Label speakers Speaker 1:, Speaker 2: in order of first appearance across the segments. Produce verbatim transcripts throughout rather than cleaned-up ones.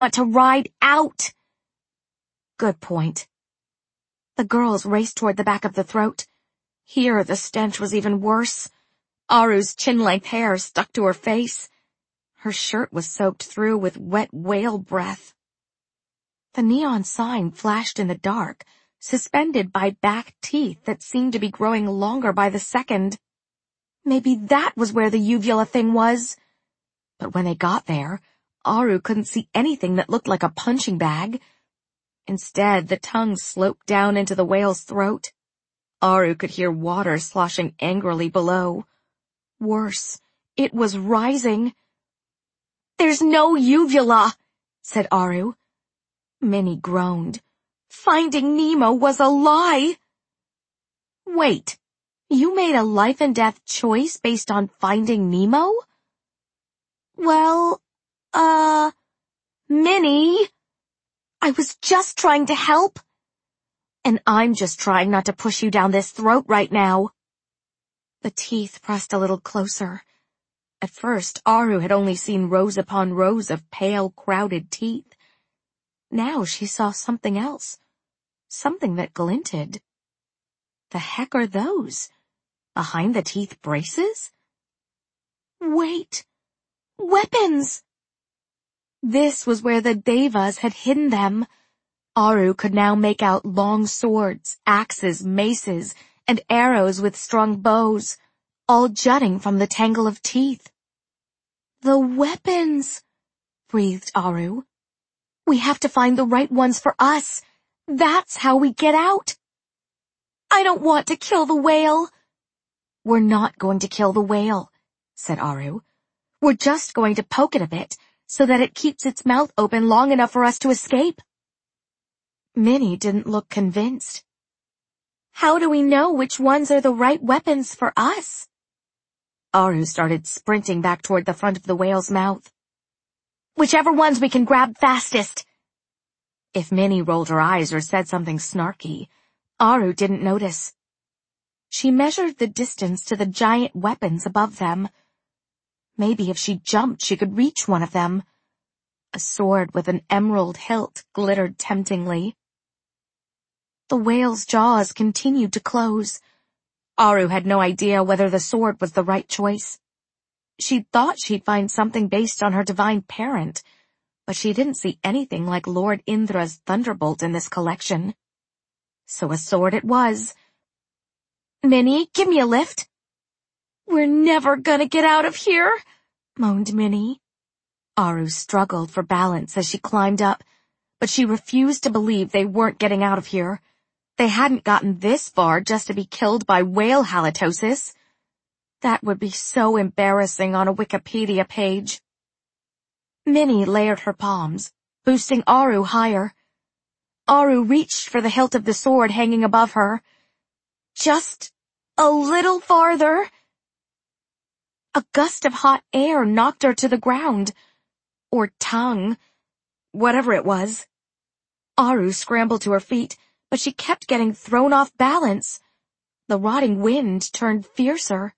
Speaker 1: want to ride out. Good point. The girls raced toward the back of the throat. Here the stench was even worse. Aru's chin-length hair stuck to her face. Her shirt was soaked through with wet whale breath. The neon sign flashed in the dark, suspended by back teeth that seemed to be growing longer by the second. Maybe that was where the uvula thing was. But when they got there, Aru couldn't see anything that looked like a punching bag. Instead, the tongue sloped down into the whale's throat. Aru could hear water sloshing angrily below. Worse, it was rising. "There's no uvula," said Aru. Minnie groaned. Finding Nemo was a lie. Wait, you made a life-and-death choice based on Finding Nemo? Well, uh, Minnie, I was just trying to help. And I'm just trying not to push you down this throat right now. The teeth pressed a little closer. At first, Aru had only seen rows upon rows of pale, crowded teeth. Now she saw something else. Something that glinted. The heck are those? Behind the teeth braces? Wait! Weapons! This was where the Devas had hidden them. Aru could now make out long swords, axes, maces, and arrows with strong bows, all jutting from the tangle of teeth. The weapons! Breathed Aru. We have to find the right ones for us. That's how we get out. I don't want to kill the whale. We're not going to kill the whale, said Aru. We're just going to poke it a bit so that it keeps its mouth open long enough for us to escape. Minnie didn't look convinced. How do we know which ones are the right weapons for us? Aru started sprinting back toward the front of the whale's mouth. Whichever ones we can grab fastest. If Minnie rolled her eyes or said something snarky, Aru didn't notice. She measured the distance to the giant weapons above them. Maybe if she jumped, she could reach one of them. A sword with an emerald hilt glittered temptingly. The whale's jaws continued to close. Aru had no idea whether the sword was the right choice. She thought she'd find something based on her divine parent, but she didn't see anything like Lord Indra's thunderbolt in this collection. So a sword it was. Minnie, give me a lift. We're never gonna get out of here, moaned Minnie. Aru struggled for balance as she climbed up, but she refused to believe they weren't getting out of here. They hadn't gotten this far just to be killed by whale halitosis. That would be so embarrassing on a Wikipedia page. Minnie layered her palms, boosting Aru higher. Aru reached for the hilt of the sword hanging above her. Just a little farther. A gust of hot air knocked her to the ground. Or tongue. Whatever it was. Aru scrambled to her feet, but she kept getting thrown off balance. The rotting wind turned fiercer.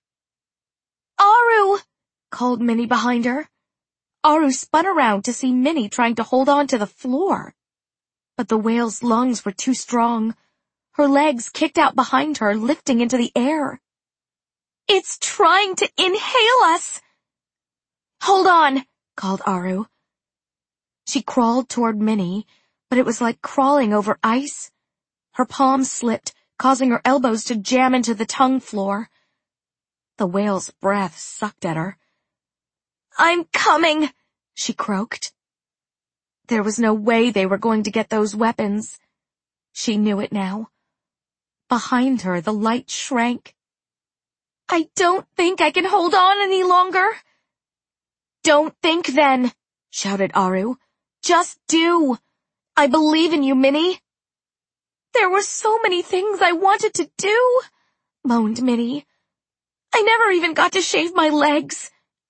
Speaker 1: Aru! Called Minnie behind her. Aru spun around to see Minnie trying to hold on to the floor. But the whale's lungs were too strong. Her legs kicked out behind her, lifting into the air. It's trying to inhale us! Hold on, called Aru. She crawled toward Minnie, but it was like crawling over ice. Her palms slipped, causing her elbows to jam into the tongue floor. The whale's breath sucked at her. I'm coming, she croaked. There was no way they were going to get those weapons. She knew it now. Behind her, the light shrank. I don't think I can hold on any longer. Don't think then, shouted Aru. Just do. I believe in you, Minnie. There were so many things I wanted to do, moaned Minnie. I never even got to shave my legs.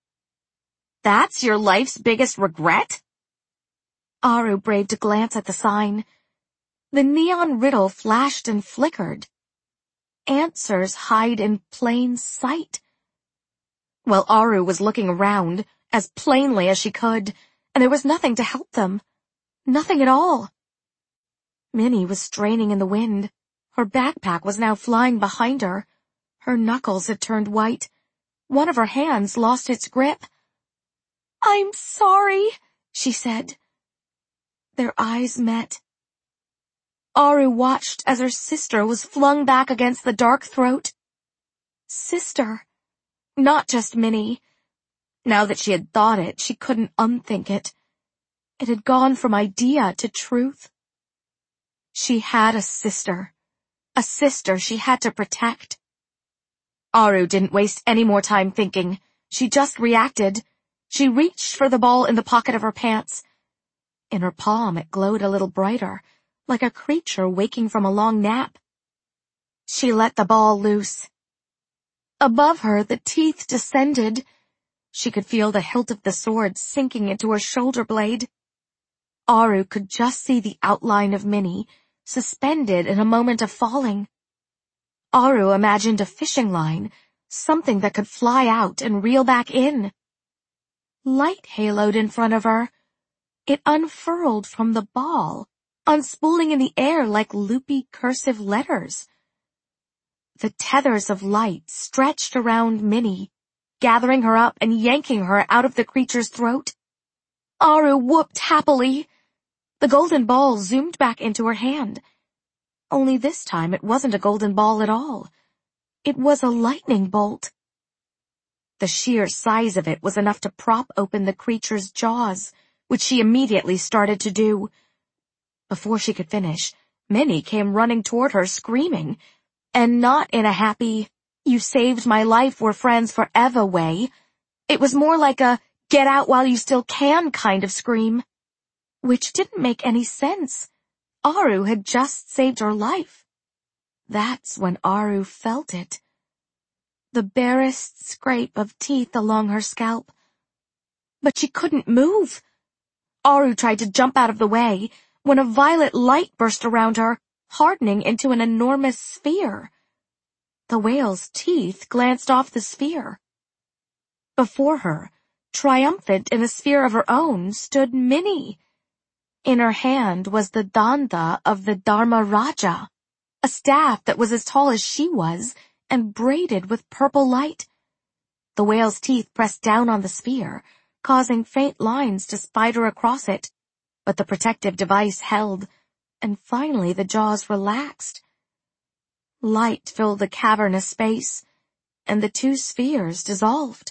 Speaker 1: That's your life's biggest regret? Aru braved a glance at the sign. The neon riddle flashed and flickered. Answers hide in plain sight. Well, Aru was looking around as plainly as she could, and there was nothing to help them. Nothing at all. Minnie was straining in the wind. Her backpack was now flying behind her. Her knuckles had turned white. One of her hands lost its grip. "I'm sorry," she said. Their eyes met. Aru watched as her sister was flung back against the dark throat. Sister. Not just Minnie. Now that she had thought it, she couldn't unthink it. It had gone from idea to truth. She had a sister. A sister she had to protect. Aru didn't waste any more time thinking. She just reacted. She reached for the ball in the pocket of her pants. In her palm it glowed a little brighter, like a creature waking from a long nap. She let the ball loose. Above her, the teeth descended. She could feel the hilt of the sword sinking into her shoulder blade. Aru could just see the outline of Minnie, suspended in a moment of falling. Aru imagined a fishing line, something that could fly out and reel back in. Light haloed in front of her. It unfurled from the ball, unspooling in the air like loopy cursive letters. The tethers of light stretched around Minnie, gathering her up and yanking her out of the creature's throat. Aru whooped happily. The golden ball zoomed back into her hand. Only this time it wasn't a golden ball at all. It was a lightning bolt. The sheer size of it was enough to prop open the creature's jaws, which she immediately started to do. Before she could finish, Minnie came running toward her, screaming, and not in a happy, "You saved my life, we're friends forever" way. It was more like a "get out while you still can" kind of scream, which didn't make any sense. Aru had just saved her life. That's when Aru felt it. The barest scrape of teeth along her scalp. But she couldn't move. Aru tried to jump out of the way when a violet light burst around her, hardening into an enormous sphere. The whale's teeth glanced off the sphere. Before her, triumphant in a sphere of her own, stood Minnie. In her hand was the danda of the Dharma Raja, a staff that was as tall as she was and braided with purple light. The whale's teeth pressed down on the sphere, causing faint lines to spider across it, but the protective device held, and finally the jaws relaxed. Light filled the cavernous space, and the two spheres dissolved.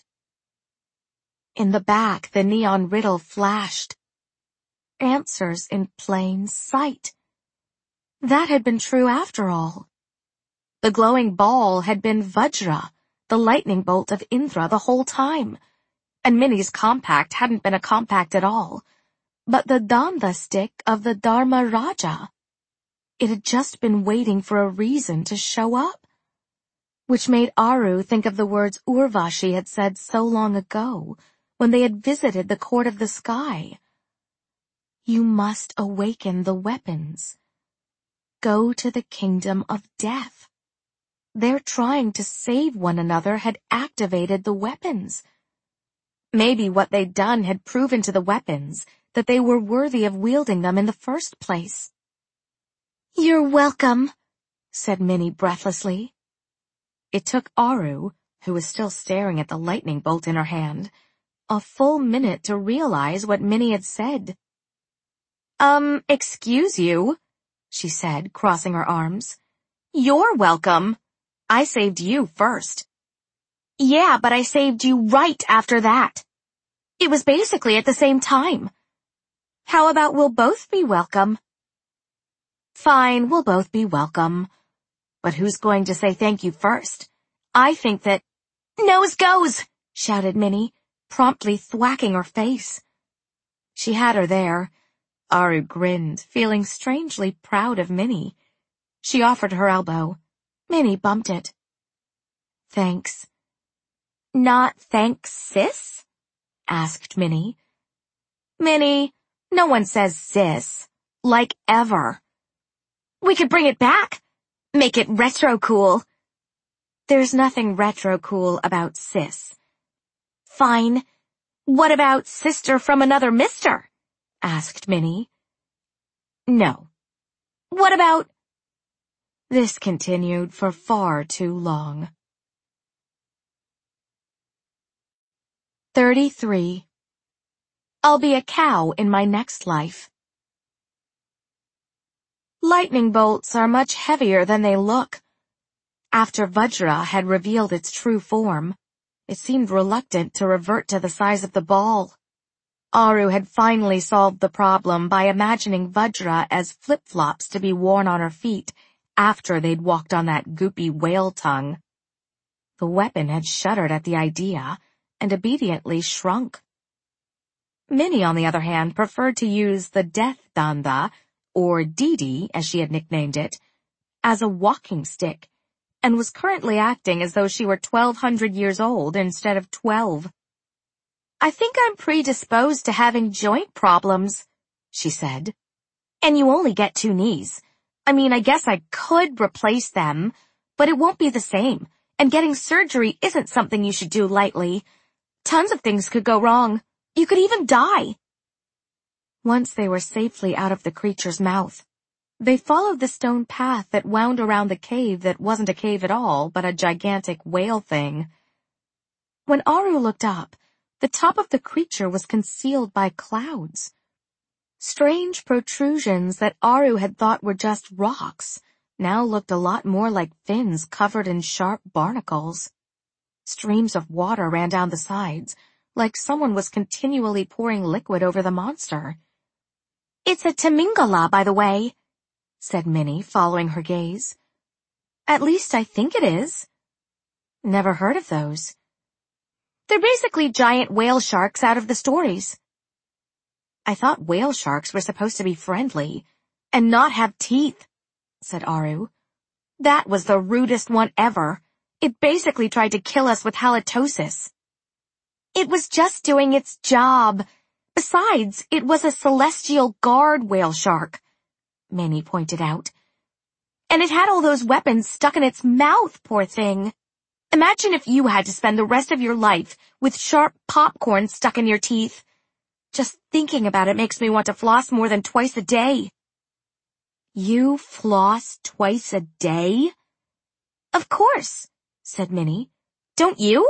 Speaker 1: In the back, the neon riddle flashed. Answers in plain sight. That had been true after all. The glowing ball had been Vajra, the lightning bolt of Indra, the whole time, and Minnie's compact hadn't been a compact at all, but the danda stick of the Dharma Raja. It had just been waiting for a reason to show up, which made Aru think of the words Urvashi had said so long ago when they had visited the court of the sky. You must awaken the weapons. Go to the kingdom of death. Their trying to save one another had activated the weapons. Maybe what they'd done had proven to the weapons that they were worthy of wielding them in the first place. You're welcome, said Minnie breathlessly. It took Aru, who was still staring at the lightning bolt in her hand, a full minute to realize what Minnie had said. Um, excuse you, she said, crossing her arms. You're welcome. I saved you first. Yeah, but I saved you right after that. It was basically at the same time. How about we'll both be welcome? Fine, we'll both be welcome. But who's going to say thank you first? I think that— Nose goes, shouted Minnie, promptly thwacking her face. She had her there. Aru grinned, feeling strangely proud of Minnie. She offered her elbow. Minnie bumped it. Thanks. Not thanks, sis? Asked Minnie. Minnie, no one says sis. Like ever. We could bring it back. Make it retro cool. There's nothing retro cool about sis. Fine. What about sister from another mister? Asked Minnie. No. What about... This continued for far too long. thirty-three. I'll be a cow in my next life. Lightning bolts are much heavier than they look. After Vajra had revealed its true form, it seemed reluctant to revert to the size of the ball. Aru had finally solved the problem by imagining Vajra as flip-flops to be worn on her feet after they'd walked on that goopy whale tongue. The weapon had shuddered at the idea and obediently shrunk. Minnie, on the other hand, preferred to use the Death Danda, or Didi as she had nicknamed it, as a walking stick, and was currently acting as though she were twelve hundred years old instead of twelve. I think I'm predisposed to having joint problems, she said. And you only get two knees. I mean, I guess I could replace them, but it won't be the same, and getting surgery isn't something you should do lightly. Tons of things could go wrong. You could even die. Once they were safely out of the creature's mouth, they followed the stone path that wound around the cave that wasn't a cave at all, but a gigantic whale thing. When Aru looked up, the top of the creature was concealed by clouds. Strange protrusions that Aru had thought were just rocks now looked a lot more like fins covered in sharp barnacles. Streams of water ran down the sides, like someone was continually pouring liquid over the monster. It's a Tamingala, by the way, said Minnie, following her gaze. At least I think it is. Never heard of those. They're basically giant whale sharks out of the stories. I thought whale sharks were supposed to be friendly and not have teeth, said Aru. That was the rudest one ever. It basically tried to kill us with halitosis. It was just doing its job. Besides, it was a celestial guard whale shark, Minnie pointed out. And it had all those weapons stuck in its mouth, poor thing. Imagine if you had to spend the rest of your life with sharp popcorn stuck in your teeth. Just thinking about it makes me want to floss more than twice a day. You floss twice a day? Of course, said Minnie. Don't you?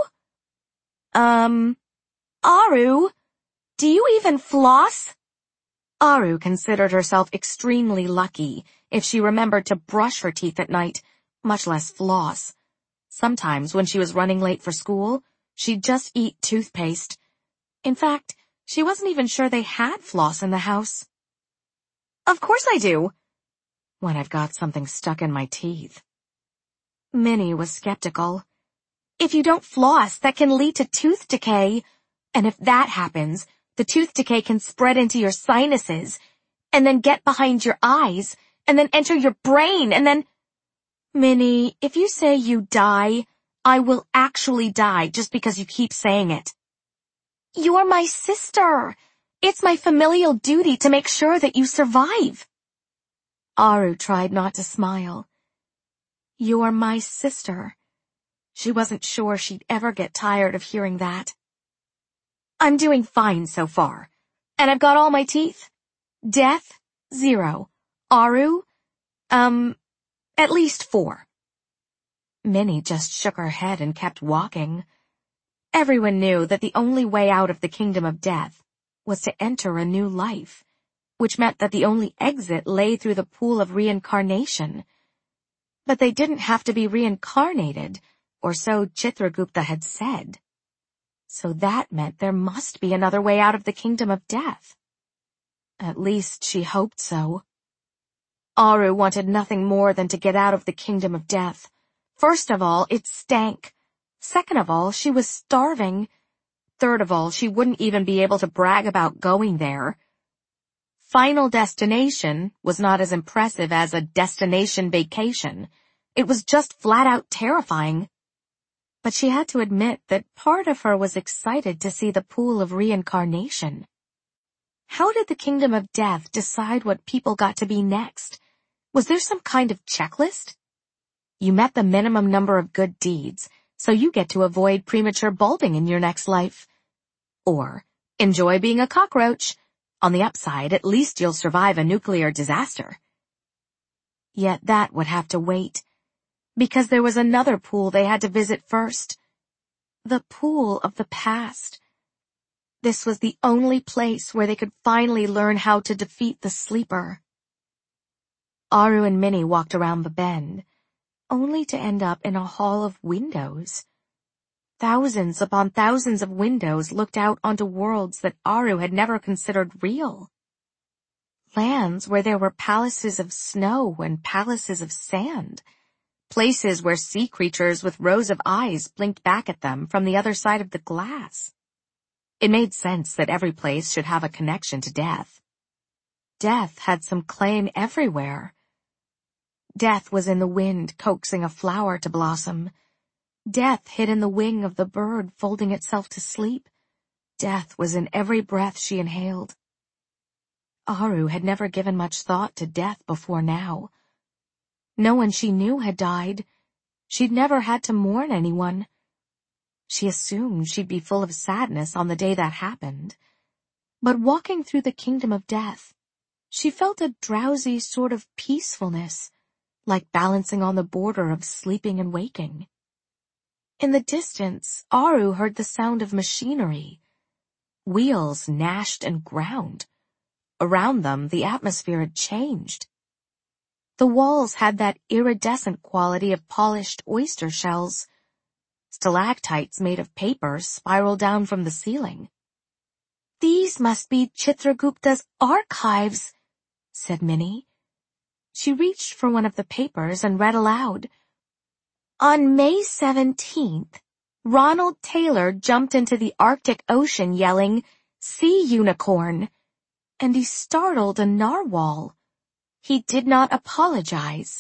Speaker 1: Um, Aru, do you even floss? Aru considered herself extremely lucky if she remembered to brush her teeth at night, much less floss. Sometimes when she was running late for school, she'd just eat toothpaste. In fact, she wasn't even sure they had floss in the house. Of course I do. When I've got something stuck in my teeth. Minnie was skeptical. If you don't floss, that can lead to tooth decay. And if that happens, the tooth decay can spread into your sinuses, and then get behind your eyes, and then enter your brain, and then... Minnie, if you say you die, I will actually die just because you keep saying it. You're my sister. It's my familial duty to make sure that you survive. Aru tried not to smile. You're my sister. She wasn't sure she'd ever get tired of hearing that. I'm doing fine so far, and I've got all my teeth. Death, zero. Aru, um, at least four. Minnie just shook her head and kept walking. Everyone knew that the only way out of the kingdom of death was to enter a new life, which meant that the only exit lay through the pool of reincarnation. But they didn't have to be reincarnated, or so Chitragupta had said. So that meant there must be another way out of the kingdom of death. At least she hoped so. Aru wanted nothing more than to get out of the kingdom of death. First of all, it stank. Second of all, she was starving. Third of all, she wouldn't even be able to brag about going there. Final Destination was not as impressive as a destination vacation. It was just flat out terrifying. But she had to admit that part of her was excited to see the pool of reincarnation. How did the kingdom of death decide what people got to be next? Was there some kind of checklist? You met the minimum number of good deeds, so you get to avoid premature bulbing in your next life. Or, enjoy being a cockroach. On the upside, at least you'll survive a nuclear disaster. Yet that would have to wait, because there was another pool they had to visit first. The pool of the past. This was the only place where they could finally learn how to defeat the sleeper. Aru and Minnie walked around the bend, only to end up in a hall of windows. Thousands upon thousands of windows looked out onto worlds that Aru had never considered real. Lands where there were palaces of snow and palaces of sand. Places where sea creatures with rows of eyes blinked back at them from the other side of the glass. It made sense that every place should have a connection to death. Death had some claim everywhere. Death was in the wind coaxing a flower to blossom. Death hid in the wing of the bird folding itself to sleep. Death was in every breath she inhaled. Aru had never given much thought to death before now. No one she knew had died. She'd never had to mourn anyone. She assumed she'd be full of sadness on the day that happened. But walking through the kingdom of death, she felt a drowsy sort of peacefulness, like balancing on the border of sleeping and waking. In the distance, Aru heard the sound of machinery. Wheels gnashed and ground. Around them, the atmosphere had changed. The walls had that iridescent quality of polished oyster shells. Stalactites made of paper spiraled down from the ceiling. "These must be Chitragupta's archives," said Minnie. She reached for one of the papers and read aloud. "On May seventeenth, Ronald Taylor jumped into the Arctic Ocean yelling, 'Sea unicorn!' and he startled a narwhal. He did not apologize."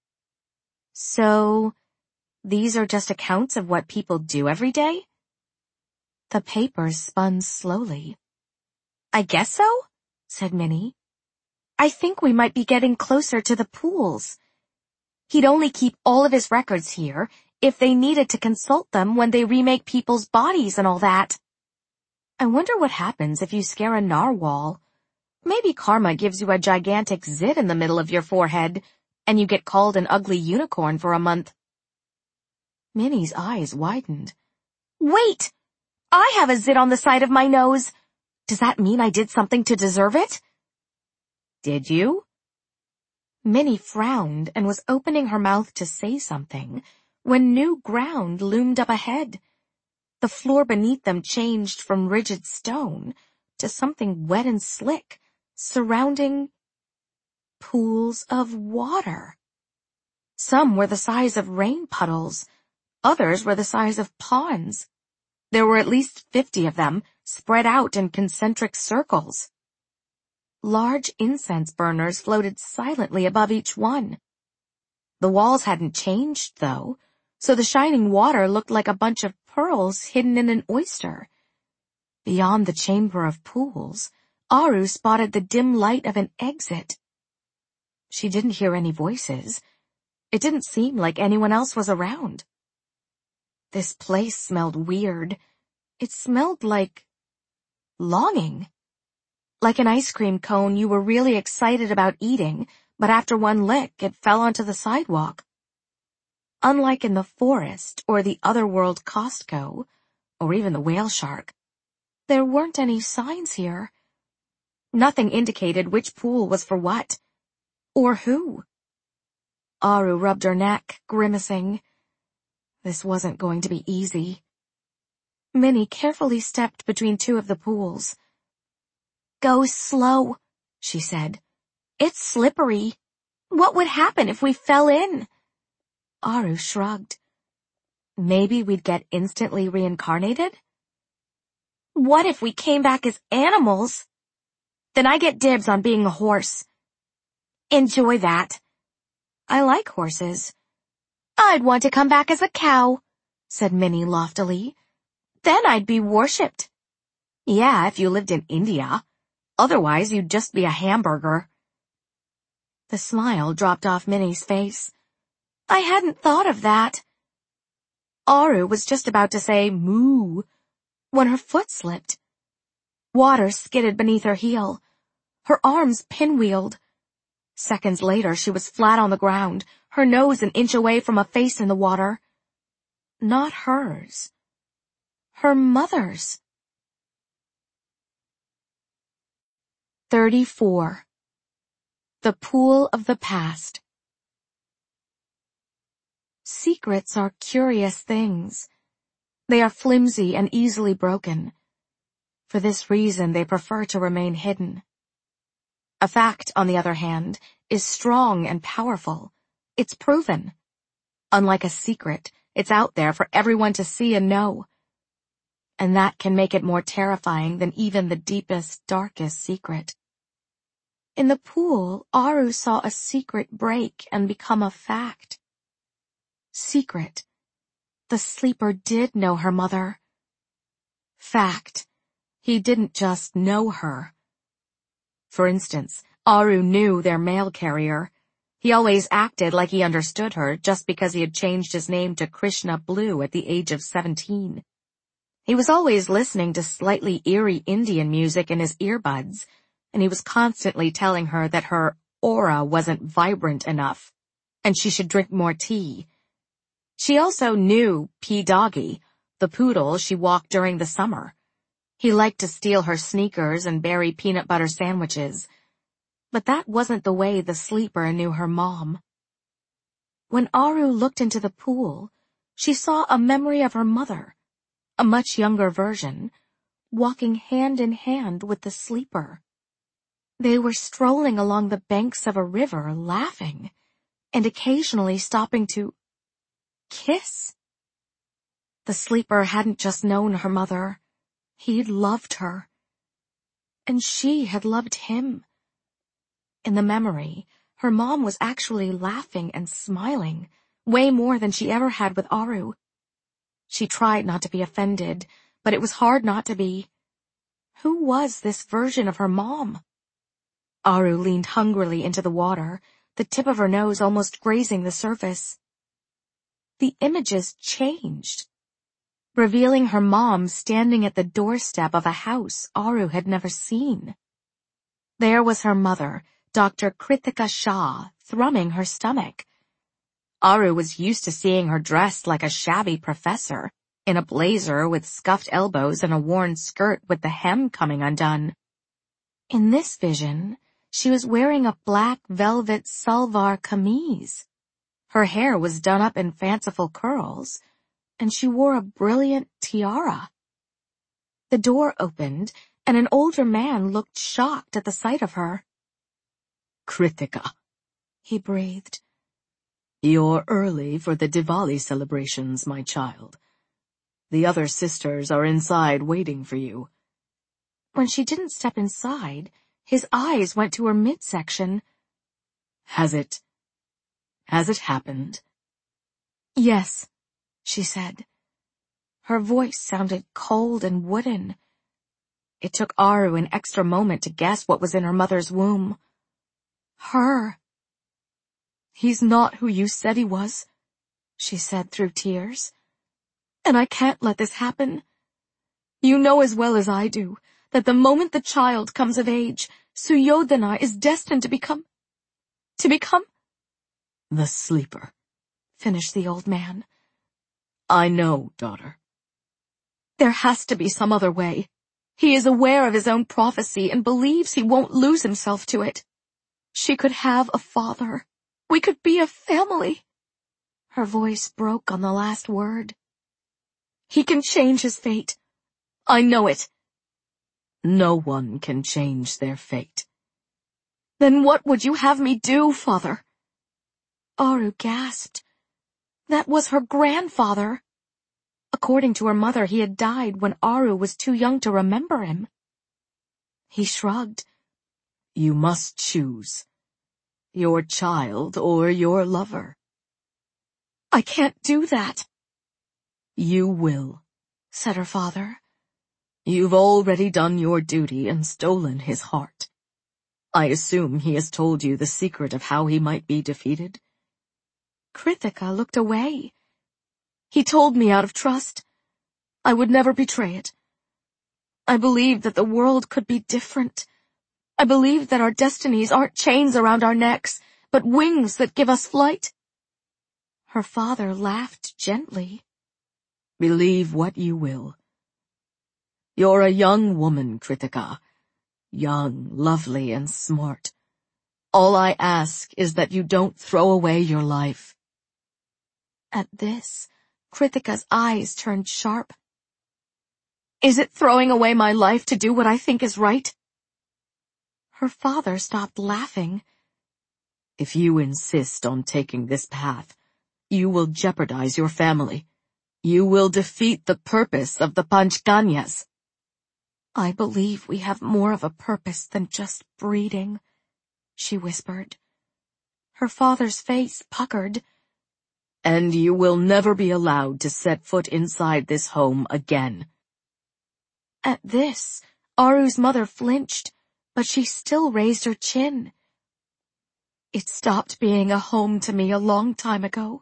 Speaker 1: So, these are just accounts of what people do every day? The papers spun slowly. "I guess so," said Minnie. "I think we might be getting closer to the pools. He'd only keep all of his records here if they needed to consult them when they remake people's bodies and all that. I wonder what happens if you scare a narwhal. Maybe karma gives you a gigantic zit in the middle of your forehead, and you get called an ugly unicorn for a month." Minnie's eyes widened. "Wait! I have a zit on the side of my nose. Does that mean I did something to deserve it?" "Did you?" Minnie frowned and was opening her mouth to say something when new ground loomed up ahead. The floor beneath them changed from rigid stone to something wet and slick, surrounding pools of water. Some were the size of rain puddles. Others were the size of ponds. There were at least fifty of them, spread out in concentric circles. Large incense burners floated silently above each one. The walls hadn't changed, though, so the shining water looked like a bunch of pearls hidden in an oyster. Beyond the chamber of pools, Aru spotted the dim light of an exit. She didn't hear any voices. It didn't seem like anyone else was around. This place smelled weird. It smelled like longing. Like an ice cream cone you were really excited about eating, but after one lick it fell onto the sidewalk. Unlike in the forest or the otherworld Costco, or even the whale shark, there weren't any signs here. Nothing indicated which pool was for what, or who. Aru rubbed her neck, grimacing. This wasn't going to be easy. Minnie carefully stepped between two of the pools. "Go slow," she said. "It's slippery. What would happen if we fell in?" Aru shrugged. "Maybe we'd get instantly reincarnated?" "What if we came back as animals?" "Then I get dibs on being a horse." "Enjoy that." "I like horses." "I'd want to come back as a cow," said Minnie loftily. "Then I'd be worshipped." "Yeah, if you lived in India. Otherwise, you'd just be a hamburger." The smile dropped off Minnie's face. "I hadn't thought of that." Aru was just about to say moo when her foot slipped. Water skidded beneath her heel. Her arms pinwheeled. Seconds later, she was flat on the ground, her nose an inch away from a face in the water. Not hers. Her mother's. thirty-four. The Pool of the Past. Secrets are curious things. They are flimsy and easily broken. For this reason, they prefer to remain hidden. A fact, on the other hand, is strong and powerful. It's proven. Unlike a secret, it's out there for everyone to see and know. And that can make it more terrifying than even the deepest, darkest secret. In the pool, Aru saw a secret break and become a fact. Secret. The sleeper did know her mother. Fact. He didn't just know her. For instance, Aru knew their mail carrier. He always acted like he understood her just because he had changed his name to Krishna Blue at the age of seventeen. He was always listening to slightly eerie Indian music in his earbuds, and he was constantly telling her that her aura wasn't vibrant enough, and she should drink more tea. She also knew P. Doggy, the poodle she walked during the summer. He liked to steal her sneakers and berry peanut butter sandwiches. But that wasn't the way the sleeper knew her mom. When Aru looked into the pool, she saw a memory of her mother, a much younger version, walking hand in hand with the sleeper. They were strolling along the banks of a river, laughing, and occasionally stopping to kiss. The sleeper hadn't just known her mother. He'd loved her. And she had loved him. In the memory, her mom was actually laughing and smiling, way more than she ever had with Aru. She tried not to be offended, but it was hard not to be. Who was this version of her mom? Aru leaned hungrily into the water, the tip of her nose almost grazing the surface. The images changed, revealing her mom standing at the doorstep of a house Aru had never seen. There was her mother, Doctor Krithika Shah, thrumming her stomach. Aru was used to seeing her dressed like a shabby professor, in a blazer with scuffed elbows and a worn skirt with the hem coming undone. In this vision, she was wearing a black velvet salwar kameez. Her hair was done up in fanciful curls, and she wore a brilliant tiara. The door opened, and an older man looked shocked at the sight of her.
Speaker 2: "Krithika,"
Speaker 1: he breathed.
Speaker 2: "You're early for the Diwali celebrations, my child. The other sisters are inside waiting for you."
Speaker 1: When she didn't step inside, his eyes went to her midsection.
Speaker 2: Has it... has it happened?
Speaker 1: "Yes," she said. Her voice sounded cold and wooden. It took Aru an extra moment to guess what was in her mother's womb. Her. "He's not who you said he was," she said through tears. "And I can't let this happen. You know as well as I do that the moment the child comes of age, Suyodhana is destined to become... to become...
Speaker 2: The sleeper,"
Speaker 1: finished the old man.
Speaker 2: "I know, daughter."
Speaker 1: "There has to be some other way. He is aware of his own prophecy and believes he won't lose himself to it. She could have a father. We could be a family." Her voice broke on the last word. "He can change his fate. I know it."
Speaker 2: "No one can change their fate."
Speaker 1: "Then what would you have me do, father?" Aru gasped. That was her grandfather. According to her mother, he had died when Aru was too young to remember him. He shrugged.
Speaker 2: "You must choose. Your child or your lover."
Speaker 1: "I can't do that."
Speaker 2: "You will,"
Speaker 1: said her father.
Speaker 2: "You've already done your duty and stolen his heart. I assume he has told you the secret of how he might be defeated?"
Speaker 1: Krithika looked away. "He told me out of trust. I would never betray it. I believed that the world could be different, I believe that our destinies aren't chains around our necks, but wings that give us flight." Her father laughed gently.
Speaker 2: "Believe what you will. You're a young woman, Kritika. Young, lovely, and smart. All I ask is that you don't throw away your life."
Speaker 1: At this, Kritika's eyes turned sharp. "Is it throwing away my life to do what I think is right?" Her father stopped laughing.
Speaker 2: "If you insist on taking this path, you will jeopardize your family. You will defeat the purpose of the Panchkanyas."
Speaker 1: "I believe we have more of a purpose than just breeding," she whispered. Her father's face puckered.
Speaker 2: "And you will never be allowed to set foot inside this home again."
Speaker 1: At this, Aru's mother flinched, but she still raised her chin. "It stopped being a home to me a long time ago."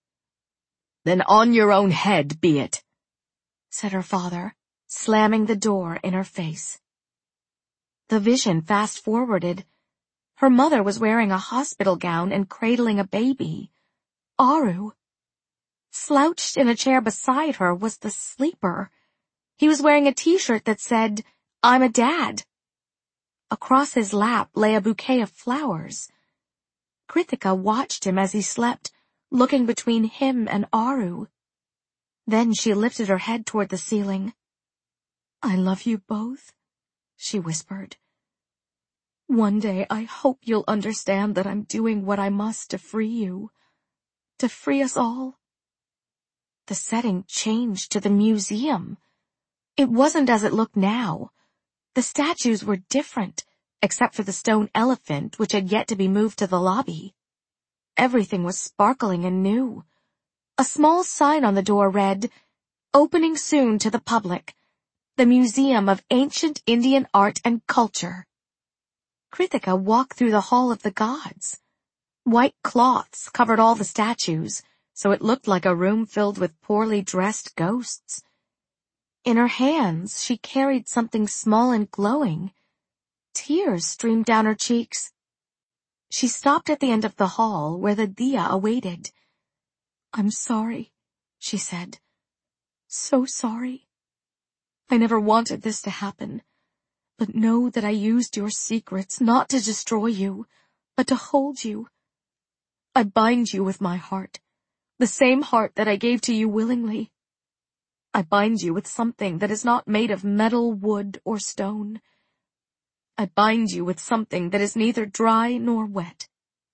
Speaker 2: "Then on your own head be it,"
Speaker 1: said her father, slamming the door in her face. The vision fast-forwarded. Her mother was wearing a hospital gown and cradling a baby. Aru. Slouched in a chair beside her was the sleeper. He was wearing a t-shirt that said, "I'm a dad." Across his lap lay a bouquet of flowers. Kritika watched him as he slept, looking between him and Aru. Then she lifted her head toward the ceiling. "I love you both," she whispered. "One day I hope you'll understand that I'm doing what I must to free you, to free us all." The setting changed to the museum. It wasn't as it looked now. The statues were different, except for the stone elephant which had yet to be moved to the lobby. Everything was sparkling and new. A small sign on the door read, "Opening soon to the public. The Museum of Ancient Indian Art and Culture." Kritika walked through the Hall of the Gods. White cloths covered all the statues, so it looked like a room filled with poorly dressed ghosts. In her hands, she carried something small and glowing. Tears streamed down her cheeks. She stopped at the end of the hall where the diya awaited. "I'm sorry," she said. "So sorry. I never wanted this to happen, but know that I used your secrets not to destroy you, but to hold you. I bind you with my heart, the same heart that I gave to you willingly. I bind you with something that is not made of metal, wood, or stone. I bind you with something that is neither dry nor wet."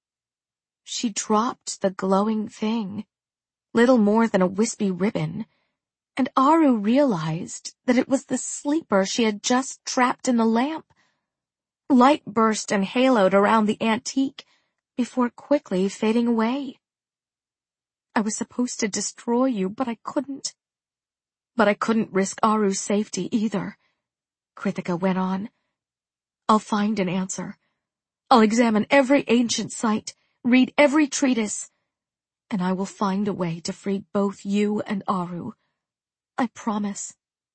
Speaker 1: She dropped the glowing thing, little more than a wispy ribbon, and Aru realized that it was the sleeper she had just trapped in the lamp. Light burst and haloed around the antique before quickly fading away. "I was supposed to destroy you, but I couldn't. But I couldn't risk Aru's safety either," Kritika went on. "I'll find an answer. I'll examine every ancient site, read every treatise, and I will find a way to free both you and Aru. I promise."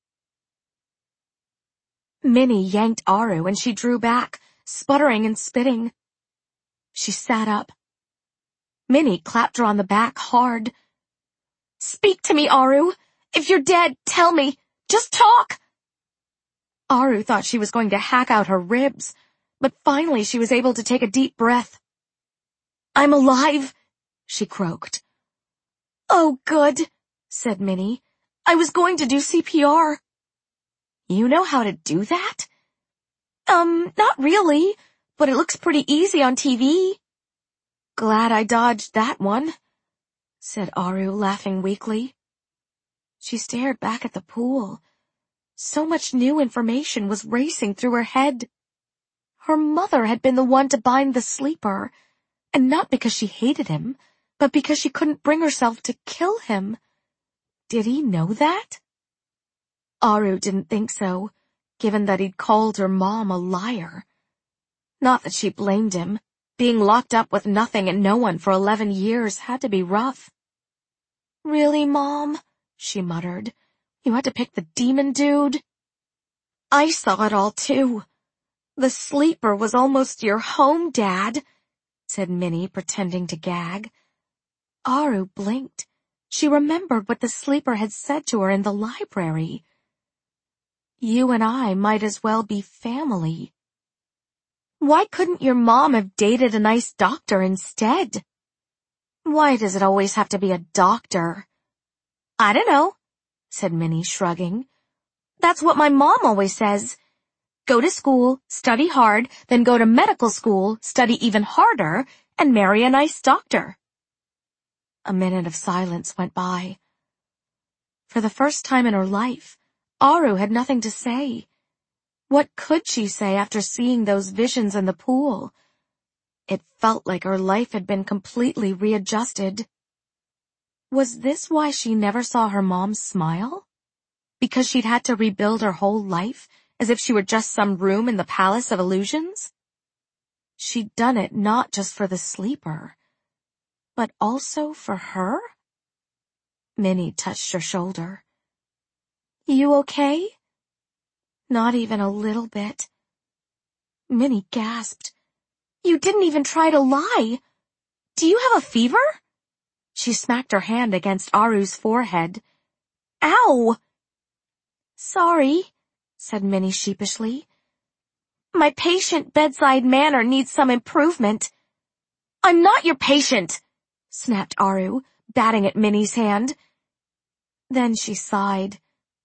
Speaker 1: Minnie yanked Aru and she drew back, sputtering and spitting. She sat up. Minnie clapped her on the back hard. "Speak to me, Aru! If you're dead, tell me! Just talk!" Aru thought she was going to hack out her ribs, but finally she was able to take a deep breath. "I'm alive," she croaked. "Oh, good," said Minnie. "I was going to do C P R." "You know how to do that?" Um, not really, but it looks pretty easy on T V. "Glad I dodged that one," said Aru, laughing weakly. She stared back at the pool. So much new information was racing through her head. Her mother had been the one to bind the sleeper, and not because she hated him, but because she couldn't bring herself to kill him. Did he know that? Aru didn't think so, given that he'd called her mom a liar. Not that she blamed him. Being locked up with nothing and no one for eleven years had to be rough. "Really, Mom?" she muttered. "You had to pick the demon dude?" "I saw it all, too. The sleeper was almost your home, Dad, said Minnie, pretending to gag. Aru blinked. She remembered what the sleeper had said to her in the library. You and I might as well be family. Why couldn't your mom have dated a nice doctor instead? Why does it always have to be a doctor? I don't know, said Minnie, shrugging. That's what my mom always says. Go to school, study hard, then go to medical school, study even harder, and marry a nice doctor. A minute of silence went by. For the first time in her life, Aru had nothing to say. What could she say after seeing those visions in the pool? It felt like her life had been completely readjusted. Was this why she never saw her mom smile? Because she'd had to rebuild her whole life as if she were just some room in the Palace of Illusions? She'd done it not just for the sleeper, but also for her? Minnie touched her shoulder. You okay? Not even a little bit. Minnie gasped. You didn't even try to lie. Do you have a fever? She smacked her hand against Aru's forehead. Ow! Sorry, said Minnie sheepishly. My patient bedside manner needs some improvement. I'm not your patient, snapped Aru, batting at Minnie's hand. Then she sighed.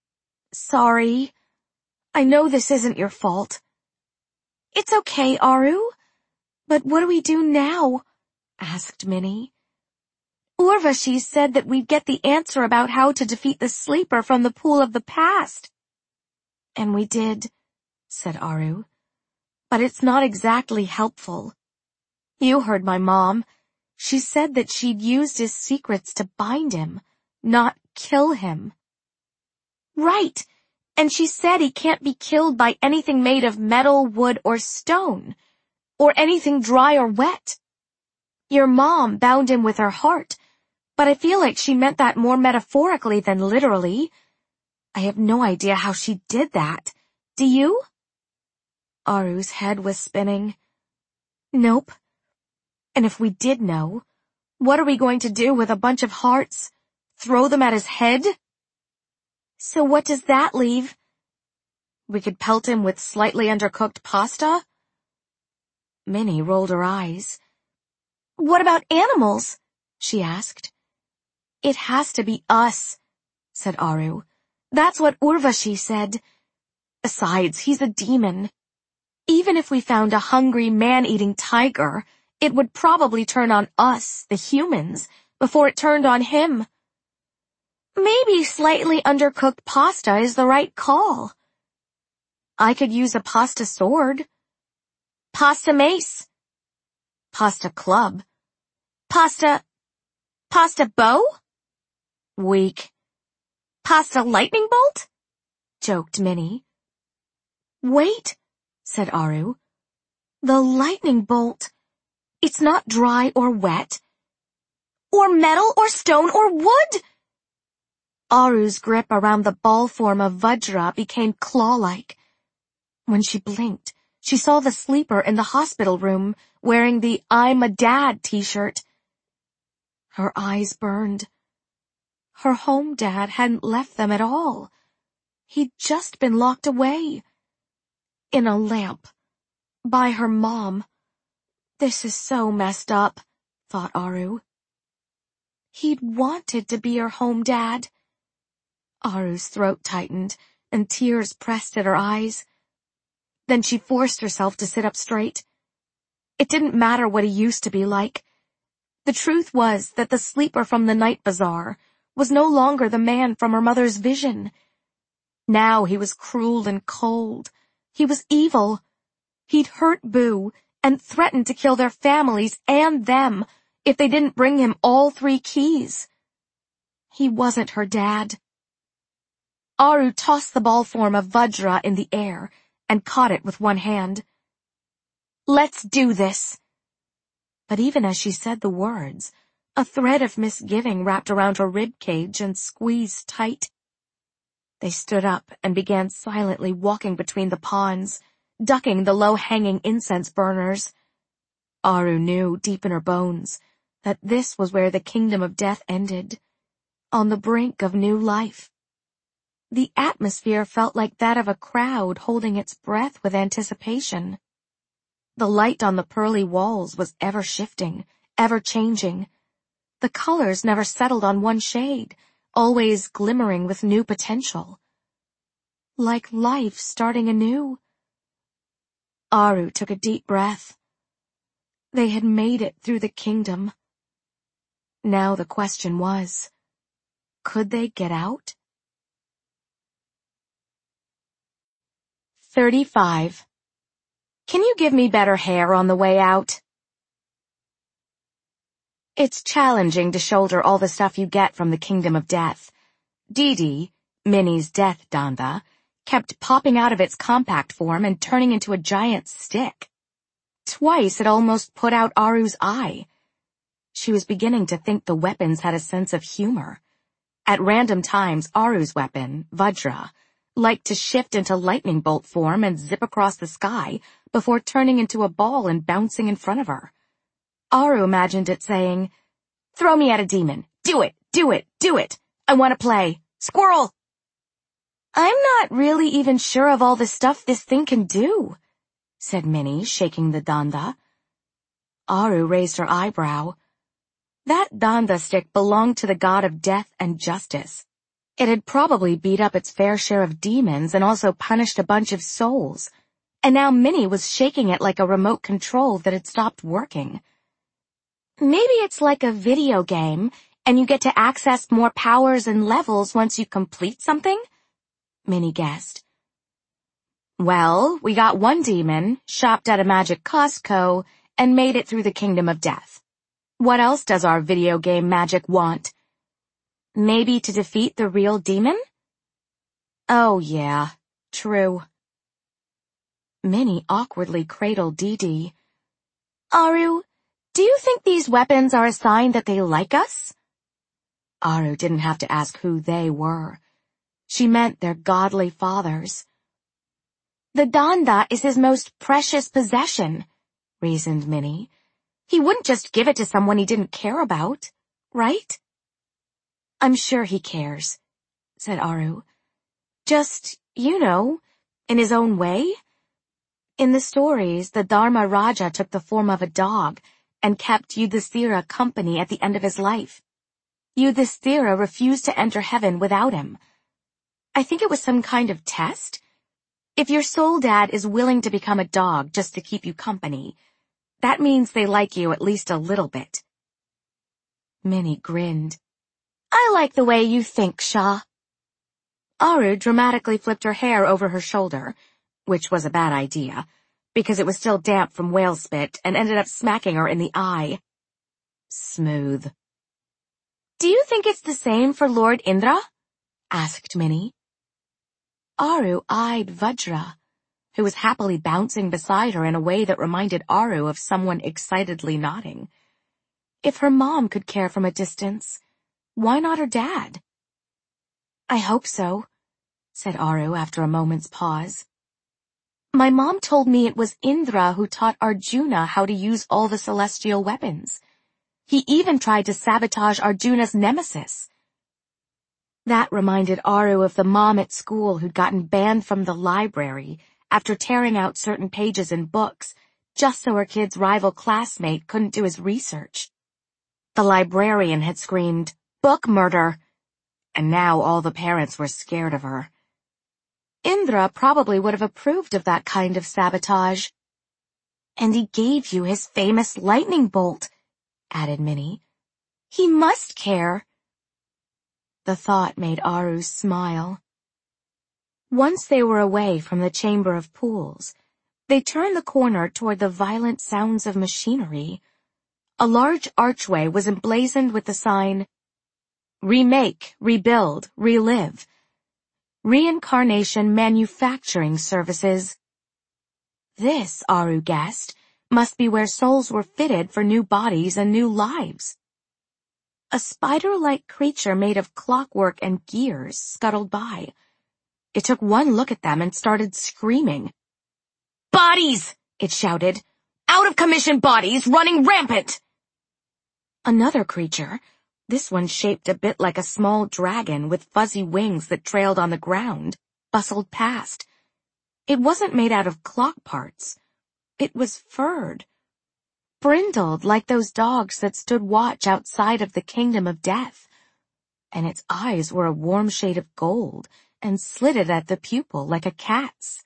Speaker 1: Sorry. I know this isn't your fault. It's okay, Aru. But what do we do now? Asked Minnie. Urvashi said that we'd get the answer about how to defeat the sleeper from the pool of the past. And we did, said Aru. But it's not exactly helpful. You heard my mom. She said that she'd used his secrets to bind him, not kill him. Right, and she said he can't be killed by anything made of metal, wood, or stone, or anything dry or wet. Your mom bound him with her heart, but I feel like she meant that more metaphorically than literally. I have no idea how she did that. Do you? Aru's head was spinning. Nope. And if we did know, what are we going to do with a bunch of hearts? Throw them at his head? So what does that leave? We could pelt him with slightly undercooked pasta? Minnie rolled her eyes. What about animals? She asked. It has to be us, said Aru. That's what Urvashi said. Besides, he's a demon. Even if we found a hungry man-eating tiger, it would probably turn on us, the humans, before it turned on him. Maybe slightly undercooked pasta is the right call. I could use a pasta sword. Pasta mace. Pasta club. Pasta... Pasta bow? Weak. Pasta lightning bolt? Joked Minnie. Wait, said Aru. The lightning bolt. It's not dry or wet. Or metal or stone or wood. Aru's grip around the ball form of Vajra became claw-like. When she blinked, she saw the sleeper in the hospital room wearing the I'm a Dad t-shirt. Her eyes burned. Her home dad hadn't left them at all. He'd just been locked away. In a lamp. By her mom. This is so messed up, thought Aru. He'd wanted to be her home dad. Aru's throat tightened, and tears pressed at her eyes. Then she forced herself to sit up straight. It didn't matter what he used to be like. The truth was that the sleeper from the night bazaar was no longer the man from her mother's vision. Now he was cruel and cold. He was evil. He'd hurt Boo and threatened to kill their families and them if they didn't bring him all three keys. He wasn't her dad. Aru tossed the ball form of Vajra in the air and caught it with one hand. Let's do this. But even as she said the words, a thread of misgiving wrapped around her rib cage and squeezed tight. They stood up and began silently walking between the ponds, ducking the low-hanging incense burners. Aru knew deep in her bones that this was where the kingdom of death ended, on the brink of new life. The atmosphere felt like that of a crowd holding its breath with anticipation. The light on the pearly walls was ever shifting, ever changing. The colors never settled on one shade, always glimmering with new potential. Like life starting anew. Aru took a deep breath. They had made it through the kingdom. Now the question was, could they get out? thirty-five. Can you give me better hair on the way out? It's challenging to shoulder all the stuff you get from the kingdom of death. Dee Dee, Minnie's death danda, kept popping out of its compact form and turning into a giant stick. Twice it almost put out Aru's eye. She was beginning to think the weapons had a sense of humor. At random times, Aru's weapon, Vajra, liked to shift into lightning bolt form and zip across the sky before turning into a ball and bouncing in front of her. Aru imagined it saying, "Throw me at a demon. Do it, do it, do it. I want to play. Squirrel!" "I'm not really even sure of all the stuff this thing can do," said Minnie, shaking the danda. Aru raised her eyebrow. That danda stick belonged to the god of death and justice. It had probably beat up its fair share of demons and also punished a bunch of souls, and now Minnie was shaking it like a remote control that had stopped working. "Maybe it's like a video game, and you get to access more powers and levels once you complete something?" Minnie guessed. "Well, we got one demon, shopped at a magic Costco, and made it through the kingdom of death. What else does our video game magic want? Maybe to defeat the real demon?" "Oh yeah, true." Minnie awkwardly cradled Dee Dee. "Aru, do you think these weapons are a sign that they like us?" Aru didn't have to ask who they were. She meant their godly fathers. "The danda is his most precious possession," reasoned Minnie. "He wouldn't just give it to someone he didn't care about, right?" "I'm sure he cares," said Aru. "Just, you know, in his own way. In the stories, the Dharma Raja took the form of a dog and kept Yudhisthira company at the end of his life. Yudhisthira refused to enter heaven without him. I think it was some kind of test. If your soul dad is willing to become a dog just to keep you company, that means they like you at least a little bit." Minnie grinned. "I like the way you think, Shah." Aru dramatically flipped her hair over her shoulder, which was a bad idea, because it was still damp from whale spit, and ended up smacking her in the eye. Smooth. "Do you think it's the same for Lord Indra?" asked Minnie. Aru eyed Vajra, who was happily bouncing beside her in a way that reminded Aru of someone excitedly nodding. If her mom could care from a distance, why not her dad? "I hope so," said Aru after a moment's pause. "My mom told me it was Indra who taught Arjuna how to use all the celestial weapons. He even tried to sabotage Arjuna's nemesis." That reminded Aru of the mom at school who'd gotten banned from the library after tearing out certain pages in books just so her kid's rival classmate couldn't do his research. The librarian had screamed, "Book murder!" and now all the parents were scared of her. Indra probably would have approved of that kind of sabotage. "And he gave you his famous lightning bolt," added Minnie. "He must care." The thought made Aru smile. Once they were away from the Chamber of Pools, they turned the corner toward the violent sounds of machinery. A large archway was emblazoned with the sign, "Remake, Rebuild, Relive. Reincarnation Manufacturing Services." This, Aru guessed, must be where souls were fitted for new bodies and new lives. A spider-like creature made of clockwork and gears scuttled by. It took one look at them and started screaming. Bodies! It shouted. Out of commission bodies running rampant! Another creature, this one shaped a bit like a small dragon with fuzzy wings that trailed on the ground, bustled past. It wasn't made out of clock parts. It was furred, brindled like those dogs that stood watch outside of the kingdom of death, and its eyes were a warm shade of gold and slitted at the pupil like a cat's.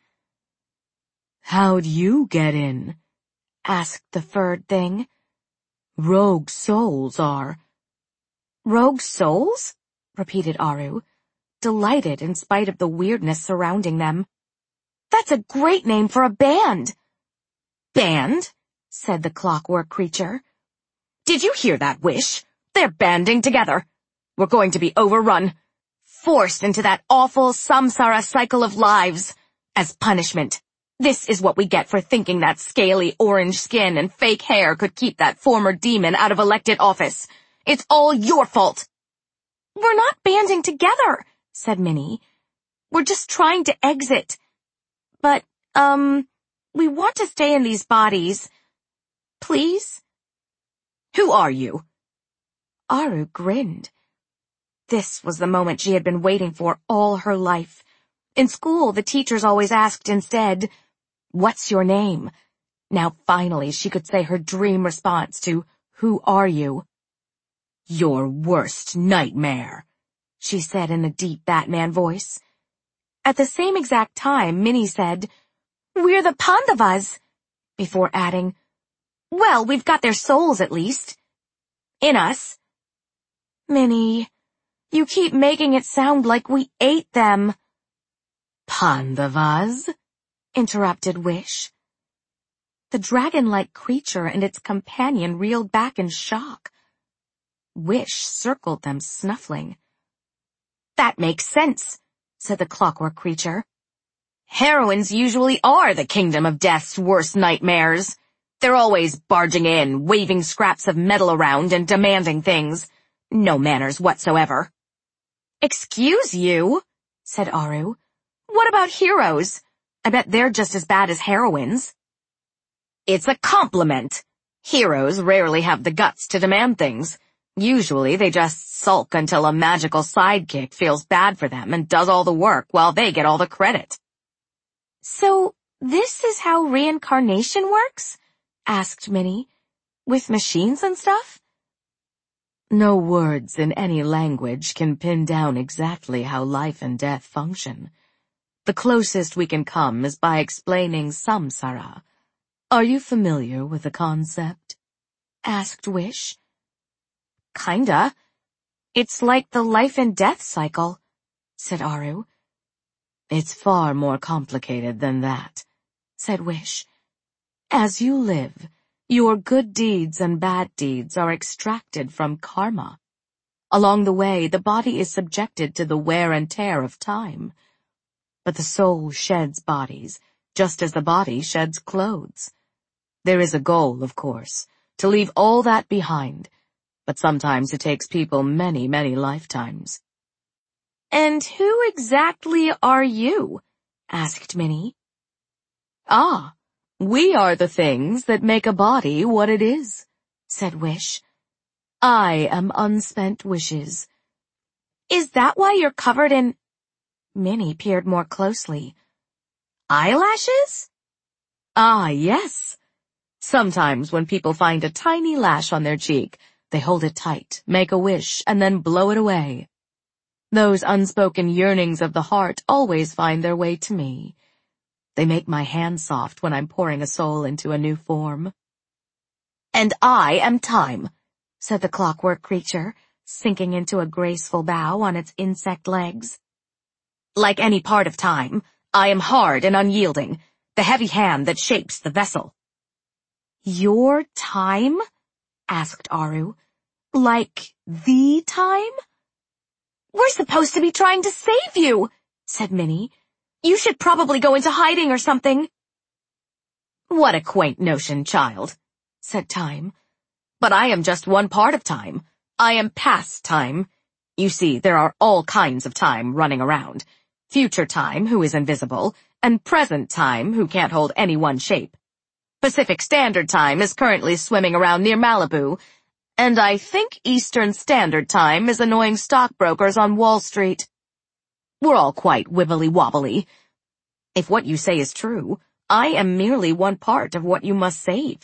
Speaker 2: "How'd you get in?"
Speaker 1: asked the furred thing.
Speaker 2: "Rogue souls are."
Speaker 1: "Rogue souls?" repeated Aru, delighted in spite of the weirdness surrounding them. "That's a great name for a band." "Band?" said the clockwork creature. "Did you hear that, Wish? They're banding together. We're going to be overrun, forced into that awful samsara cycle of lives. As punishment, this is what we get for thinking that scaly orange skin and fake hair could keep that former demon out of elected office. It's all your fault." "We're not banding together," said Minnie. "We're just trying to exit. But, um, we want to stay in these bodies. Please?" "Who are you?" Aru grinned. This was the moment she had been waiting for all her life. In school, the teachers always asked instead, "What's your name?" Now finally she could say her dream response to, "Who are you?" "Your worst nightmare," she said in a deep Batman voice. At the same exact time, Minnie said, "We're the Pandavas," before adding, "Well, we've got their souls at least. In us." "Minnie, you keep making it sound like we ate them."
Speaker 2: "Pandavas?"
Speaker 1: interrupted Wish. The dragon-like creature and its companion reeled back in shock. Wish circled them, snuffling. "That makes sense," said the clockwork creature. "Heroines usually are the kingdom of death's worst nightmares. They're always barging in, waving scraps of metal around and demanding things. No manners whatsoever." "Excuse you," said Aru. "What about heroes? I bet they're just as bad as heroines." "It's a compliment. Heroes rarely have the guts to demand things. Usually they just sulk until a magical sidekick feels bad for them and does all the work while they get all the credit." "So this is how reincarnation works?" asked Minnie. "With machines and stuff?"
Speaker 2: No words in any language can pin down exactly how life and death function. The closest we can come is by explaining samsara. Are you familiar with the concept?
Speaker 1: Asked Wish. "Kinda. It's like the life and death cycle," said Aru.
Speaker 2: "It's far more complicated than that," said Wish. "As you live, your good deeds and bad deeds are extracted from karma. Along the way, the body is subjected to the wear and tear of time. But the soul sheds bodies, just as the body sheds clothes. There is a goal, of course, to leave all that behind, but sometimes it takes people many, many lifetimes."
Speaker 1: "And who exactly are you?" asked Minnie.
Speaker 2: "Ah, we are the things that make a body what it is," said Wish. "I am unspent wishes."
Speaker 1: "Is that why you're covered in—" Minnie peered more closely. "Eyelashes?"
Speaker 2: "Ah, yes. Sometimes when people find a tiny lash on their cheek, they hold it tight, make a wish, and then blow it away. Those unspoken yearnings of the heart always find their way to me. They make my hands soft when I'm pouring a soul into a new form."
Speaker 1: "And I am time," said the clockwork creature, sinking into a graceful bow on its insect legs. "Like any part of time, I am hard and unyielding, the heavy hand that shapes the vessel." "Your time?" asked Aru. "Like the time?" "We're supposed to be trying to save you," said Minnie. "You should probably go into hiding or something." "What a quaint notion, child," said Time. "But I am just one part of time. I am past time. You see, there are all kinds of time running around. Future time, who is invisible,
Speaker 2: and present time, who can't hold any one shape. Pacific Standard Time is currently swimming around near Malibu, and I think Eastern Standard Time is annoying stockbrokers on Wall Street. We're all quite wibbly-wobbly. If what you say is true, I am merely one part of what you must save.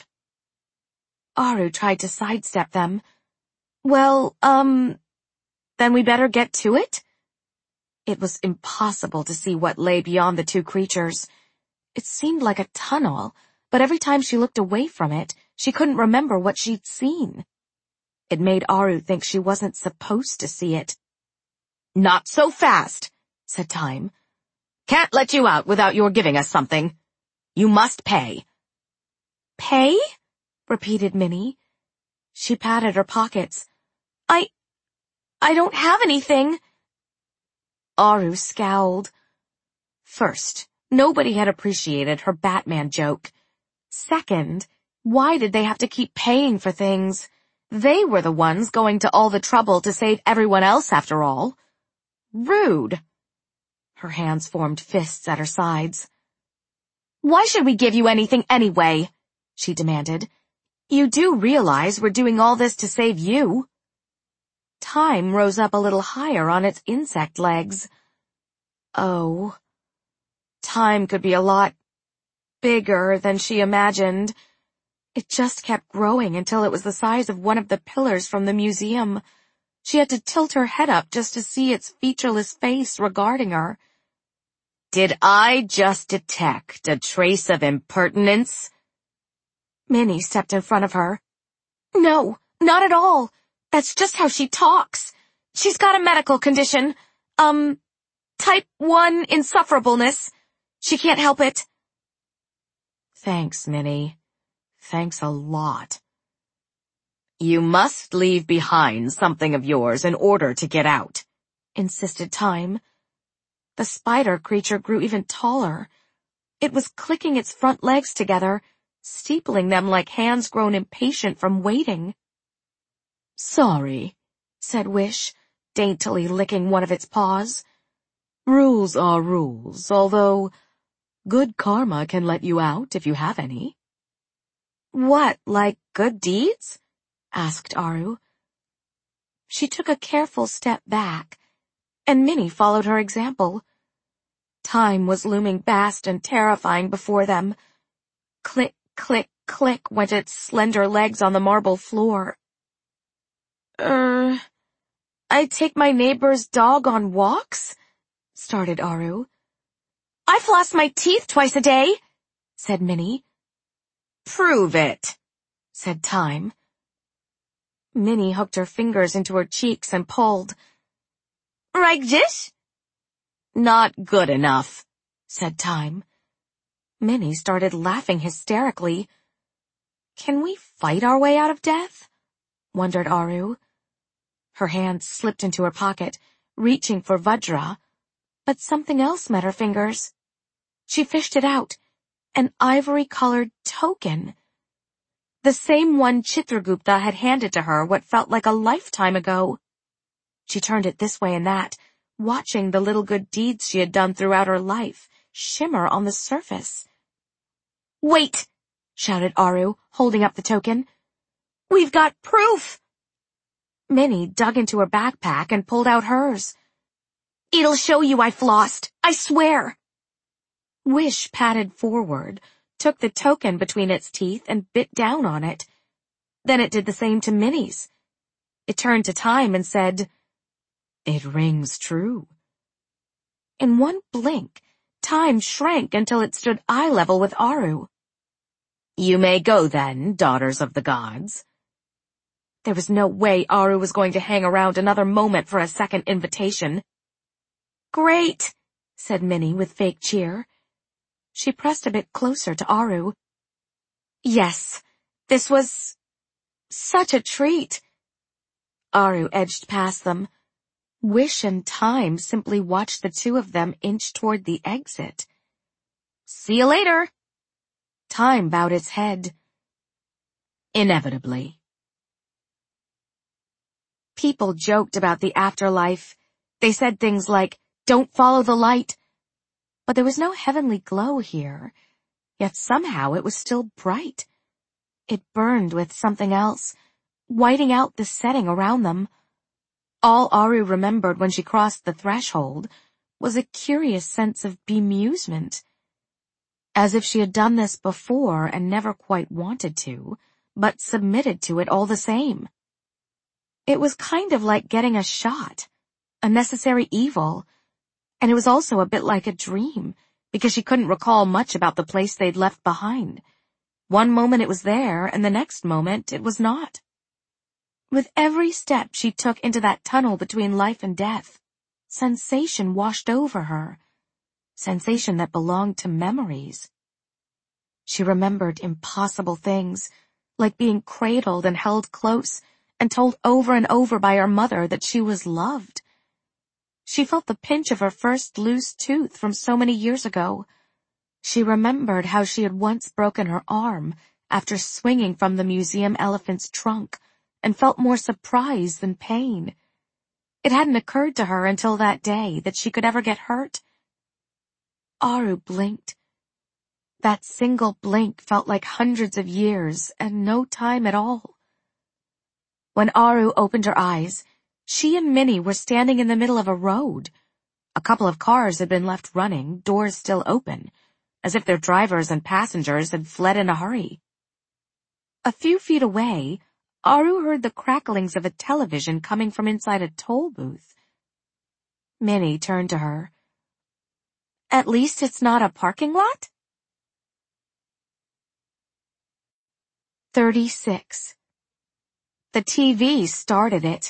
Speaker 1: Aru tried to sidestep them. Well, um, then we better get to it? It was impossible to see what lay beyond the two creatures. It seemed like a tunnel, but every time she looked away from it, she couldn't remember what she'd seen. It made Aru think she wasn't supposed to see it.
Speaker 2: Not so fast, said Time. Can't let you out without your giving us something. You must pay.
Speaker 1: Pay? Repeated Minnie. She patted her pockets. I... I don't have anything. Aru scowled. First, nobody had appreciated her Batman joke. Second, why did they have to keep paying for things? They were the ones going to all the trouble to save everyone else after all. Rude. Her hands formed fists at her sides. Why should we give you anything anyway? She demanded. You do realize we're doing all this to save you. Time rose up a little higher on its insect legs. Oh. Time could be a lot bigger than she imagined. It just kept growing until it was the size of one of the pillars from the museum. She had to tilt her head up just to see its featureless face regarding her.
Speaker 2: Did I just detect a trace of impertinence?
Speaker 1: Minnie stepped in front of her. No, not at all. That's just how she talks. She's got a medical condition. Um, type one insufferableness. She can't help it.
Speaker 2: Thanks, Minnie. Thanks a lot. You must leave behind something of yours in order to get out, insisted Time. The spider creature grew even taller. It was clicking its front legs together, steepling them like hands grown impatient from waiting. Sorry, said Wish, daintily licking one of its paws. Rules are rules, although good karma can let you out if you have any. What, like good deeds? Asked Aru. She took a careful step back, and Minnie followed her example. Time was looming vast and terrifying before them. Click, click, click went its slender legs on the marble floor. Er, I take my neighbor's dog on walks? Started Aru. I floss my teeth twice a day, said Minnie. Prove it, said Time. Minnie hooked her fingers into her cheeks and pulled. Like this? Not good enough, said Time. Minnie started laughing hysterically. Can we fight our way out of death? Wondered Aru. Her hand slipped into her pocket, reaching for Vajra, but something else met her fingers. She fished it out, an ivory-colored token. The same one Chitragupta had handed to her what felt like a lifetime ago. She turned it this way and that, watching the little good deeds she had done throughout her life shimmer on the surface. Wait! Shouted Aru, holding up the token. We've got proof! Minnie dug into her backpack and pulled out hers. It'll show you I flossed, I swear. Wish padded forward, took the token between its teeth and bit down on it. Then it did the same to Minnie's. It turned to Time and said, It rings true. In one blink, Time shrank until it stood eye level with Aru. You may go then, daughters of the gods. There was no way Aru was going to hang around another moment for a second invitation. Great, said Minnie with fake cheer. She pressed a bit closer to Aru. Yes, this was such a treat. Aru edged past them. Wish and Time simply watched the two of them inch toward the exit. See you later. Time bowed its head. Inevitably. People joked about the afterlife. They said things like, don't follow the light.
Speaker 1: but there was no heavenly glow here, yet somehow it was still bright. It burned with something else, whiting out the setting around them. All Aru remembered when she crossed the threshold was a curious sense of bemusement, as if she had done this before and never quite wanted to, but submitted to it all the same. It was kind of like getting a shot, a necessary evil, and it was also a bit like a dream, because she couldn't recall much about the place they'd left behind. One moment it was there, and the next moment it was not. With every step she took into that tunnel between life and death, sensation washed over her, sensation that belonged to memories. She remembered impossible things, like being cradled and held close and told over and over by her mother that she was loved. She felt the pinch of her first loose tooth from so many years ago. She remembered how she had once broken her arm after swinging from the museum elephant's trunk and felt more surprise than pain. It hadn't occurred to her until that day that she could ever get hurt. Aru blinked. That single blink felt like hundreds of years and no time at all. When Aru opened her eyes, she and Minnie were standing in the middle of a road. A couple of cars had been left running, doors still open, as if their drivers and passengers had fled in a hurry. A few feet away, Aru heard the cracklings of a television coming from inside a toll booth. Minnie turned to her. "At least it's not a parking lot?" thirty-six. The T V started it.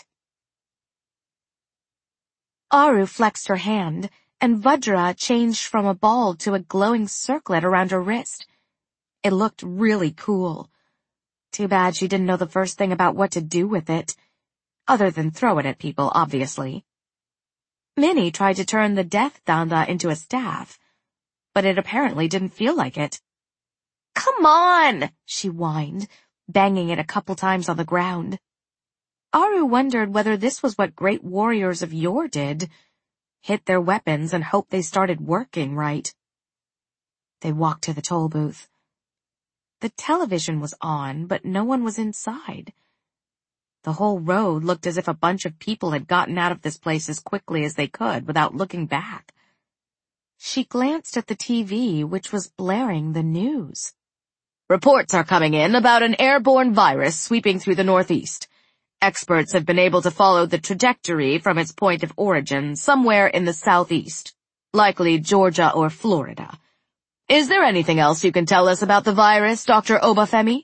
Speaker 1: Aru flexed her hand, and Vajra changed from a ball to a glowing circlet around her wrist. It looked really cool. Too bad she didn't know the first thing about what to do with it, other than throw it at people, obviously. Minnie tried to turn the death danda into a staff, but it apparently didn't feel like it. "Come on," she whined, banging it a couple times on the ground. Aru wondered whether this was what great warriors of yore did, hit their weapons and hope they started working right. They walked to the toll booth. The television was on, but no one was inside. The whole road looked as if a bunch of people had gotten out of this place as quickly as they could without looking back. She glanced at the T V, which was blaring the news. "Reports are coming in about an airborne virus sweeping through the Northeast. Experts have been able to follow the trajectory from its point of origin somewhere in the southeast, likely Georgia or Florida. Is there anything else you can tell us about the virus, Doctor Obafemi?"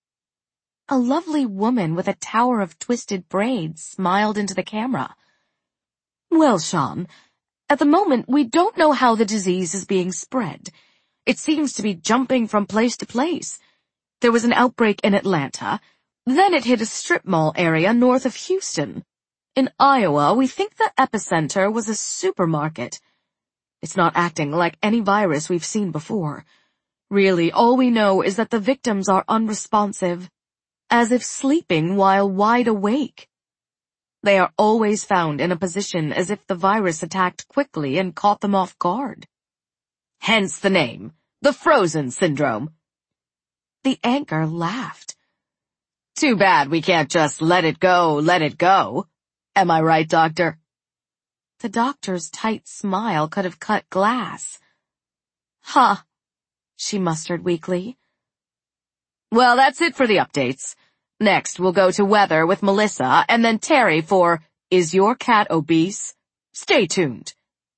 Speaker 1: A lovely woman with a tower of twisted braids smiled into the camera. "Well, Sean, at the moment we don't know how the disease is being spread. It seems to be jumping from place to place. There was an outbreak in Atlanta, then it hit a strip mall area north of Houston. In Iowa, we think the epicenter was a supermarket. It's not acting like any virus we've seen before. Really, all we know is that the victims are unresponsive, as if sleeping while wide awake. They are always found in a position as if the virus attacked quickly and caught them off guard. Hence the name, the frozen syndrome." The anchor laughed. "Too bad we can't just let it go, let it go. Am I right, Doctor?" The doctor's tight smile could have cut glass. "Huh," she mustered weakly. "Well, that's it for the updates. Next, we'll go to weather with Melissa, and then Terry for Is Your Cat Obese? Stay tuned."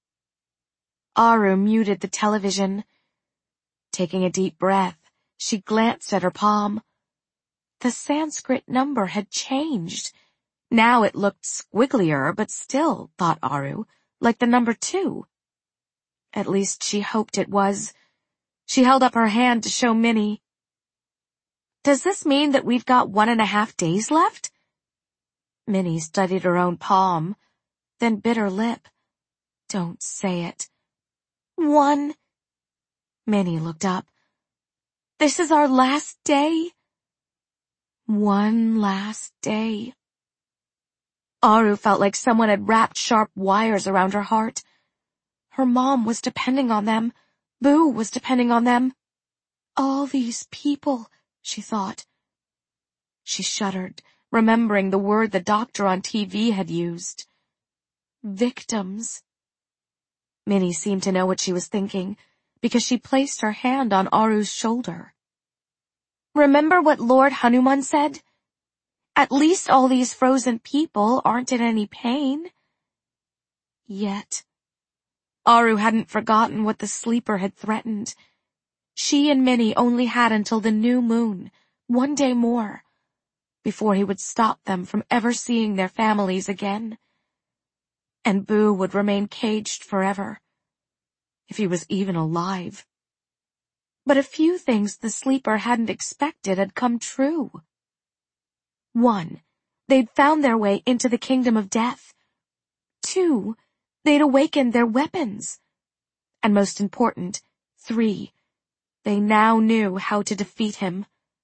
Speaker 1: Aru muted the television. Taking a deep breath, she glanced at her palm. The Sanskrit number had changed. Now it looked squigglier, but still, thought Aru, like the number two. At least she hoped it was. She held up her hand to show Minnie. "Does this mean that we've got one and a half days left?" Minnie studied her own palm, then bit her lip. "Don't say it." "One." Minnie looked up. "This is our last day?" One last day. Aru felt like someone had wrapped sharp wires around her heart. Her mom was depending on them. Boo was depending on them. All these people, she thought. She shuddered, remembering the word the doctor on T V had used. Victims. Minnie seemed to know what she was thinking, because she placed her hand on Aru's shoulder. Remember what Lord Hanuman said? At least all these frozen people aren't in any pain. Yet, Aru hadn't forgotten what the sleeper had threatened. She and Minnie only had until the new moon, one day more, before he would stop them from ever seeing their families again. And Boo would remain caged forever, if he was even alive. But a few things the sleeper hadn't expected had come true. One, they'd found their way into the kingdom of death. Two, they'd awakened their weapons. And most important, three, they now knew how to defeat him.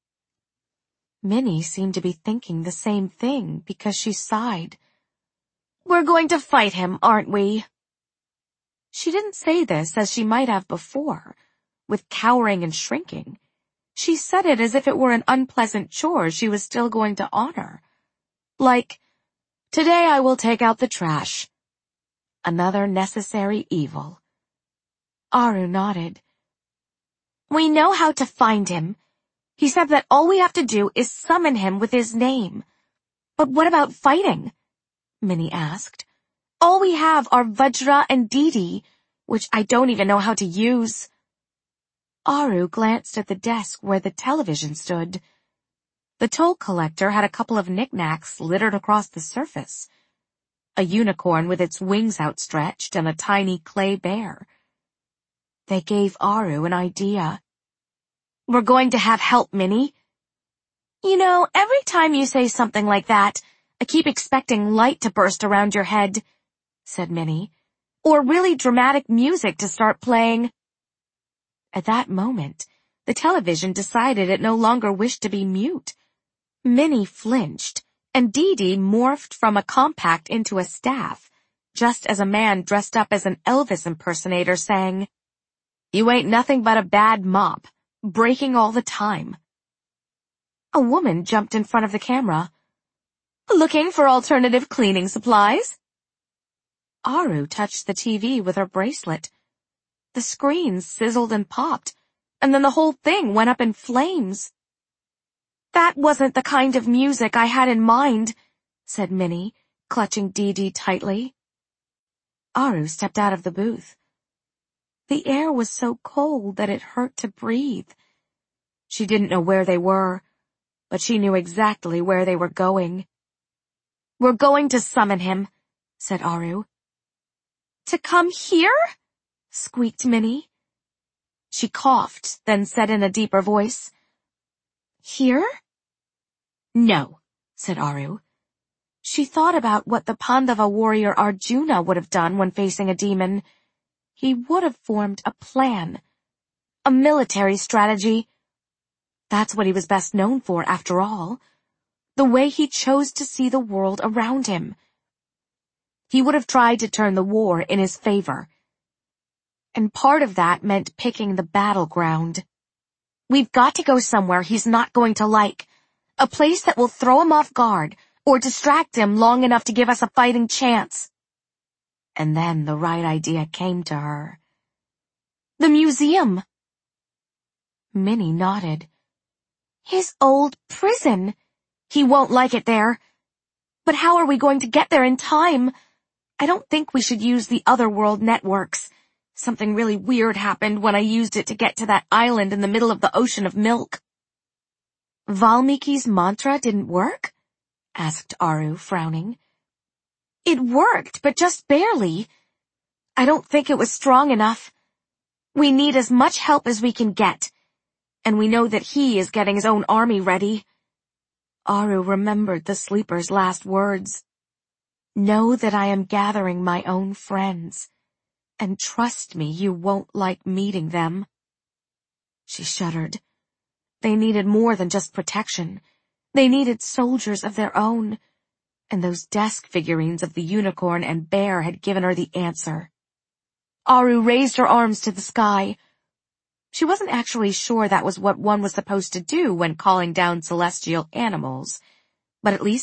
Speaker 1: Minnie seemed to be thinking the same thing because she sighed. We're going to fight him, aren't we? She didn't say this as she might have before, with cowering and shrinking. She said it as if it were an unpleasant chore she was still going to honor. Like, today I will take out the trash. Another necessary evil. Aru nodded. We know how to find him. He said that all we have to do is summon him with his name. But what about fighting? Minnie asked. All we have are Vajra and Didi, which I don't even know how to use. Aru glanced at the desk where the television stood. The toll collector had a couple of knickknacks littered across the surface. A unicorn with its wings outstretched and a tiny clay bear. They gave Aru an idea. We're going to have help, Minnie. You know, every time you say something like that, I keep expecting light to burst around your head, said Minnie, or really dramatic music to start playing. At that moment, the television decided it no longer wished to be mute. Minnie flinched, and Didi morphed from a compact into a staff, just as a man dressed up as an Elvis impersonator sang, You ain't nothing but a bad mop, breaking all the time. A woman jumped in front of the camera. Looking for alternative cleaning supplies? Aru touched the T V with her bracelet. The screen sizzled and popped, and then the whole thing went up in flames. That wasn't the kind of music I had in mind, said Minnie, clutching Didi tightly. Aru stepped out of the booth. The air was so cold that it hurt to breathe. She didn't know where they were, but she knew exactly where they were going. We're going to summon him, said Aru. To come here? Squeaked Minnie. She coughed, then said in a deeper voice, Here? No, said Aru. She thought about what the Pandava warrior Arjuna would have done when facing a demon. He would have formed a plan. A military strategy. That's what he was best known for, after all. The way he chose to see the world around him. He would have tried to turn the war in his favor. And part of that meant picking the battleground. We've got to go somewhere he's not going to like. A place that will throw him off guard, or distract him long enough to give us a fighting chance. And then the right idea came to her. The museum. Minnie nodded. His old prison. He won't like it there. But how are we going to get there in time? I don't think we should use the Otherworld networks. Something really weird happened when I used it to get to that island in the middle of the ocean of milk. Valmiki's mantra didn't work? Asked Aru, frowning. It worked, but just barely. I don't think it was strong enough. We need as much help as we can get. And we know that he is getting his own army ready. Aru remembered the sleeper's last words. Know that I am gathering my own friends. And trust me, you won't like meeting them. She shuddered. They needed more than just protection. They needed soldiers of their own. And those desk figurines of the unicorn and bear had given her the answer. Aru raised her arms to the sky. She wasn't actually sure that was what one was supposed to do when calling down celestial animals, but at least